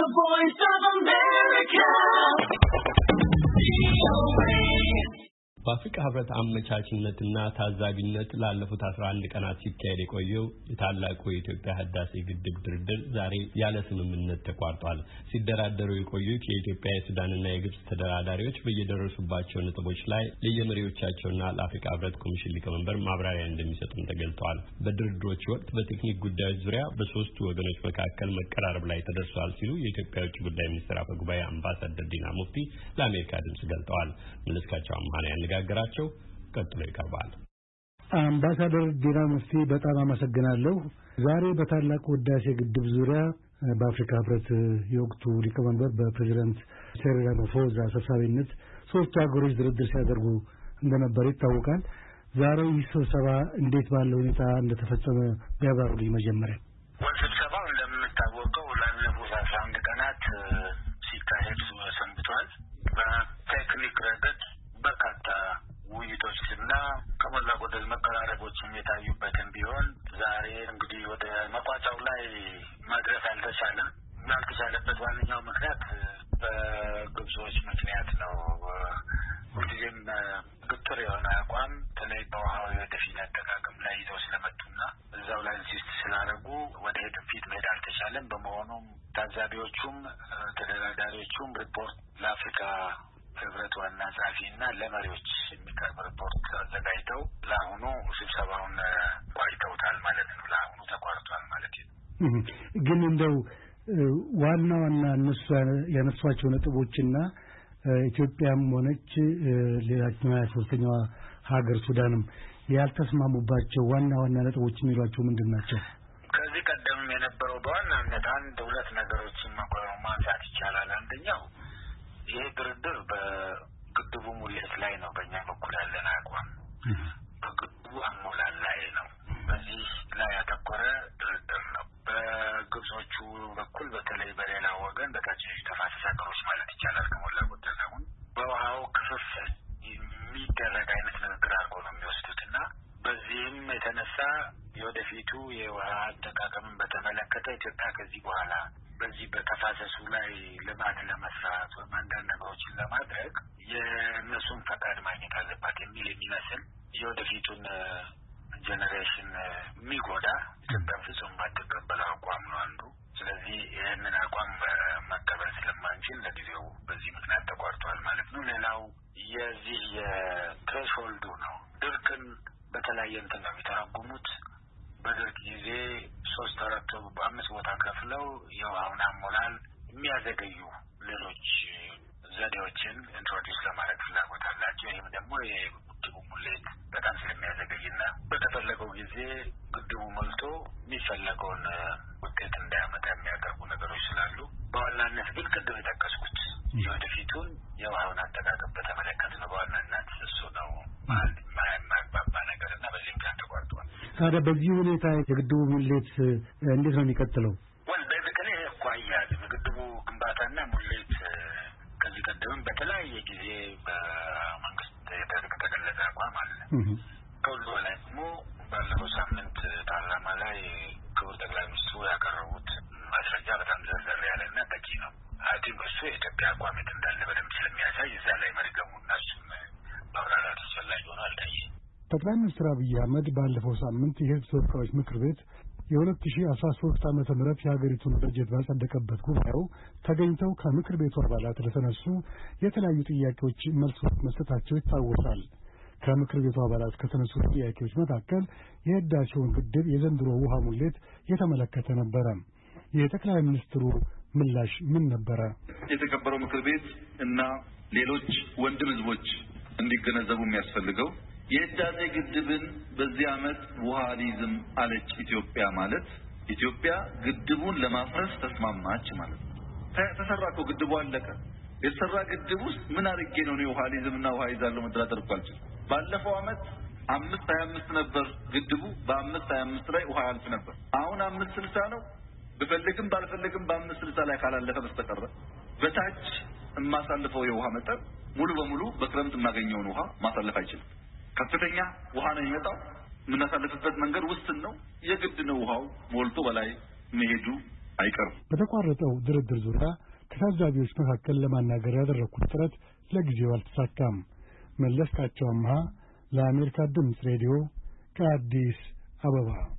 The Voice of America. በአፍሪካ ህብረት አመቻችነትና ታዛቢነት ላለፉት 11 ቀናት ሲካሄድ የቆየው የታላቁ የኢትዮጵያ ህዳሴ ግድብ ድርድር ዛሬ ያለ ስምምነት ተቋርጧል። ሲደራደሩ የቆዩት የኢትዮጵያ የሱዳንና የግብጽ ተደራዳሪዎች በየደረሱባቸው ነጥቦች ላይ ለየመሪዎቻቸውና ለአፍሪካ ህብረት ኮሚሽን ሊቀመንበር ማብራሪያ እንደሚሰጡም ተገልጿል። በድርድሮች ወቅት በቴክኒክ ጉዳዮች ዙሪያ በሶስቱ ወገኖች መካከል መቀራረብ ላይ ተደርሷል ሲሉ የኢትዮጵያ ውጭ ጉዳይ ሚኒስትር አፈ ጉባኤ አምባሳደር ዲና ሙፍቲ ለአሜሪካ ድምጽ ገልጸዋል። መለስካቸው አማሃን ያነጋገራቸው ቀጥሎ ይቀርባል። አምባሳደር ዲና ሙፍቲ በጣም አመሰግናለሁ። ዛሬ በታላቁ ህዳሴ ግድብ ዙሪያ በአፍሪካ ህብረት የወቅቱ ሊቀመንበር በፕሬዝዳንት ሲሪል ራማፎሳ አሳሳቢነት ሶስቱ ሀገሮች ድርድር ሲያደርጉ እንደነበር ይታወቃል። ዛሬ ይህ ስብሰባ እንዴት ባለ ሁኔታ እንደተፈጸመ ቢያብራሩልኝ። መጀመሪያ ስብሰባው እንደምታወቀው ላለፉት 11 ቀናት ሲካሄድ ሰንብቷል። በቴክኒክ ረገድ በርካታ ውይይቶችና ከሞላ ጎደል መቀራረቦችም የታዩበትም ቢሆን ዛሬ እንግዲህ ወደ መቋጫው ላይ መድረስ አልተቻለም። ያልተቻለበት ዋነኛው ምክንያት በግብጾች ምክንያት ነው። ሁልጊዜም ግትር የሆነ አቋም በተለይ በውሃው የወደፊት አጠቃቀም ላይ ይዘው ስለመጡና እዛው ላይ ኢንሲስት ስላደረጉ ወደ ፊት መሄድ አልተቻለም። በመሆኑም ታዛቢዎቹም ተደራዳሪዎቹም ሪፖርት ለአፍሪካ ህብረት ዋና ጸሐፊና ለመሪዎች የሚቀርብ ሪፖርት አዘጋጅተው ለአሁኑ ስብሰባውን ቋጭተውታል ማለት ነው። ለአሁኑ ተቋርጧል ማለት ነው። ግን እንደው ዋና እነሱ ያነሷቸው ነጥቦችና ኢትዮጵያም ሆነች ሌላኛዋ ሶስተኛዋ ሀገር ሱዳንም ያልተስማሙባቸው ዋና ነጥቦች የሚሏቸው ምንድን ናቸው? ከዚህ ቀደም የነበረው በዋናነት አንድ ሁለት ነገሮችን ማንሳት ይቻላል። አንደኛው ይሄ ድርድር በግድቡ ሙሌት ላይ ነው። በእኛ በኩል ያለን አቋም በግድቡ አሞላል ላይ ነው። በዚህ ላይ ያተኮረ ድርድር ነው። በግብጾቹ በኩል በተለይ በሌላ ወገን በታችኞቹ ተፋሰስ ሀገሮች ማለት ይቻላል ከሞላ ጎደል አሁን በውሃው ክፍፍል የሚደረግ አይነት ንግግር አድርጎ ነው የሚወስዱትና በዚህም የተነሳ የወደፊቱ የውሃ አጠቃቀምን በተመለከተ ኢትዮጵያ ከዚህ በኋላ በዚህ በተፋሰሱ ላይ ልማት ለመስራት ወይም አንዳንድ ነገሮችን ለማድረግ የእነሱን ፈቃድ ማግኘት አለባት የሚመስል የወደፊቱን ጄኔሬሽን የሚጎዳ ኢትዮጵያ ፍጹም ባትቀበለው አቋም ነው አንዱ። ስለዚህ ይህንን አቋም መቀበል ስለማንችል ለጊዜው በዚህ ምክንያት ተቋርጧል ማለት ነው። ሌላው የዚህ የትሬሽሆልዱ ነው። ድርቅን በተለያየ እንትን ነው የሚተረጉሙት። በድርቅ ጊዜ 3-4 በ5 ቦታ ከፍለው የውሃውን አሞላል የሚያዘገዩ ሌሎች ዘዴዎችን ኢንትሮዲውስ ለማድረግ ፍላጎት አላቸው። ይህም ደግሞ የግድቡ ሙሌት በጣም ስለሚያዘገይና በተፈለገው ጊዜ ግድቡ ሞልቶ የሚፈለገውን ውጤት እንዳያመጣ የሚያደርጉ ነገሮች ስላሉ በዋናነት ግን ቅድም የጠቀስኩት የወደፊቱን የውሃውን አጠቃቀም በተመለከተ ነው። በዋናነት እሱ ነው የማያግባባ ነገር እና በዚህ ምክንያት ተቋርጧል። ታዲያ በዚህ ሁኔታ የግድቡ ሙሌት እንዴት ነው የሚቀጥለው? በዚህ ያኳያል የግድቡ ግንባታና ሙሌት ከዚህ ቀደም በተለያየ ጊዜ በመንግስት የተገለጸ አቋም አለ። ከሁሉ በላይ ደግሞ ባለፈው ሳምንት ፓርላማ ላይ ክቡር ጠቅላይ ሚኒስትሩ ያቀረቡት ማስረጃ በጣም ዘርዘር ያለና በቂ ነው። አይ ቲንክ እሱ የኢትዮጵያ አቋም እንዳለ በደንብ ስለሚያሳይ እዛ ላይ መድገሙና እሱን ማብራራት አስፈላጊ ሆኖ አልታየኝም። ጠቅላይ ሚኒስትር አብይ አህመድ ባለፈው ሳምንት የህዝብ ተወካዮች ምክር ቤት የ2013 ዓመተ ምህረት የሀገሪቱን በጀት ባጸደቀበት ጉባኤው ተገኝተው ከምክር ቤቱ አባላት ለተነሱ የተለያዩ ጥያቄዎች መልስ መስጠታቸው ይታወሳል። ከምክር ቤቱ አባላት ከተነሱ ጥያቄዎች መካከል የህዳሴውን ግድብ የዘንድሮ ውሃ ሙሌት የተመለከተ ነበረ። የጠቅላይ ሚኒስትሩ ምላሽ ምን ነበረ? የተከበረው ምክር ቤት እና ሌሎች ወንድም ህዝቦች እንዲገነዘቡ የሚያስፈልገው የህዳሴ ግድብን በዚህ ዓመት ውሃ ሊዝም አለች ኢትዮጵያ ማለት ኢትዮጵያ ግድቡን ለማፍረስ ተስማማች ማለት ነው። ተሰራኮ ግድቡ አለቀ። የተሰራ ግድብ ውስጥ ምን አድርጌ ነው ውሃ ሊዝምና ውሃ ይዛለው መደራደር እንኳን ባለፈው ዓመት 5.25 ነበር ግድቡ። በ5.25 ላይ ውሃ ያልፍ ነበር። አሁን 5.60 ነው። በፈልግም ባልፈልግም በ5.60 ላይ ካላለፈ በስተቀር በታች የማሳልፈው የውሃ መጠን ሙሉ በሙሉ በክረምት የማገኘውን ውሃ ማሳለፍ አይችልም። ከፍተኛ ውሃ ነው የሚመጣው። የምናሳልፍበት መንገድ ውስን ነው። የግድ ነው ውሃው ሞልቶ በላይ መሄዱ አይቀርም። በተቋረጠው ድርድር ዙሪያ ከታዛቢዎች መካከል ለማናገር ያደረኩት ጥረት ለጊዜው አልተሳካም። መለስካቸው አምሃ ለአሜሪካ ድምፅ ሬዲዮ ከአዲስ አበባ